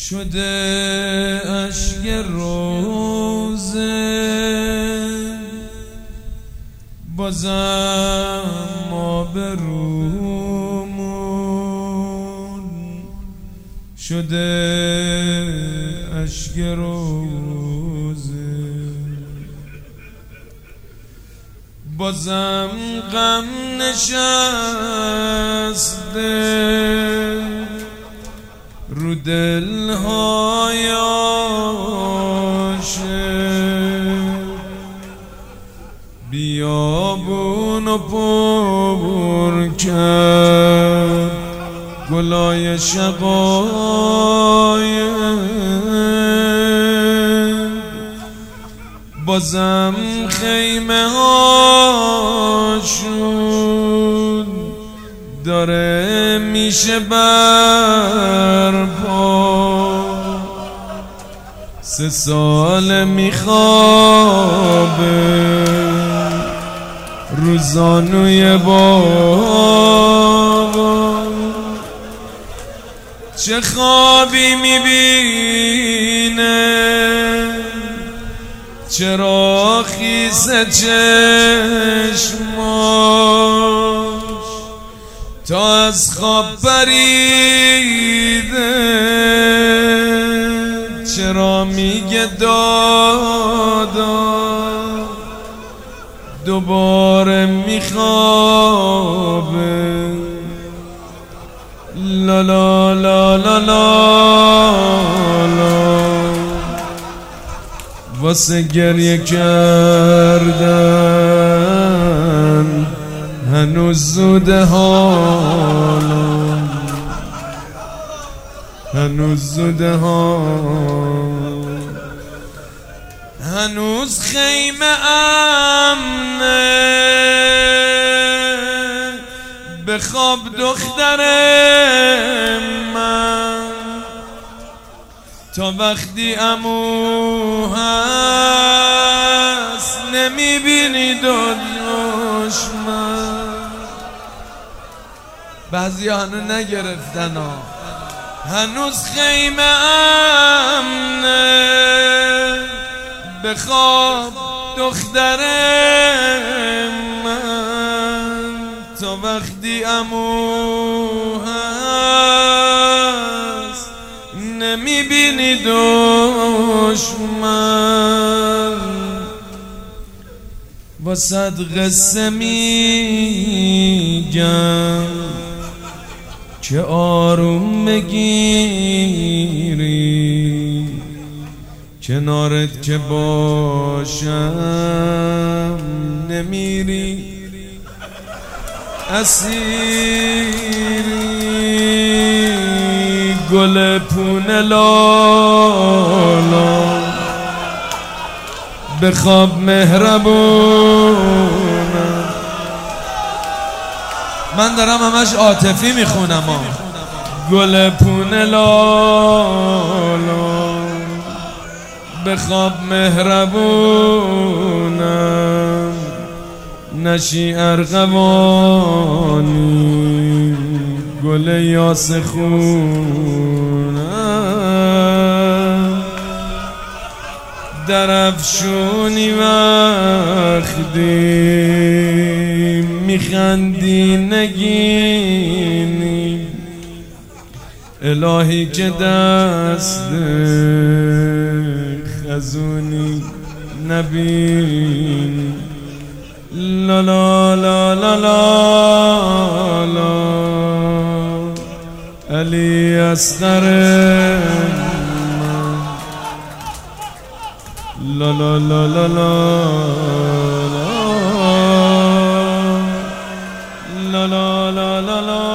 شده اشک روزه بازم ما به رومون شده اشک روزه بازم غم نشسته رو دلهای عاشق بیابون و پر کرد گلای شقایق بازم خیمه هاشون داره میشه برپا 3 سال میخوابه روزانوی بابا چه خوابی میبینه چرا خیسه چشماش تا از خواب پریده چرا میگه دادا دوباره میخوابه لا لا لا لا لا واسه گریه کردن هنوز زوده حالا هنوز زوده حالا هنوز خیمه امنه بخواب دختر من تا وقتی عمو هست نمیبینی دشمن بعضی هنوز نگرفتن هنوز خیمه امنه بخواب دختر من تا وقتی عمو هست نمیبینی دشمن واسه قصه میگم که آروم بگیری کنارت که باشم نمیری اسیری گل پونه لالا بخواب مهربونم من دارم همش عاطفی میخونم گل پونه لالا بخواب مهربونم نشی ارغوانی گل یاس خونم درفشونی وقتی میخندی نگینی الهی که دست خزونی نبینی لا لا لا لا لا لا علی اصغر لا لا لا لا لا لا لا لا لا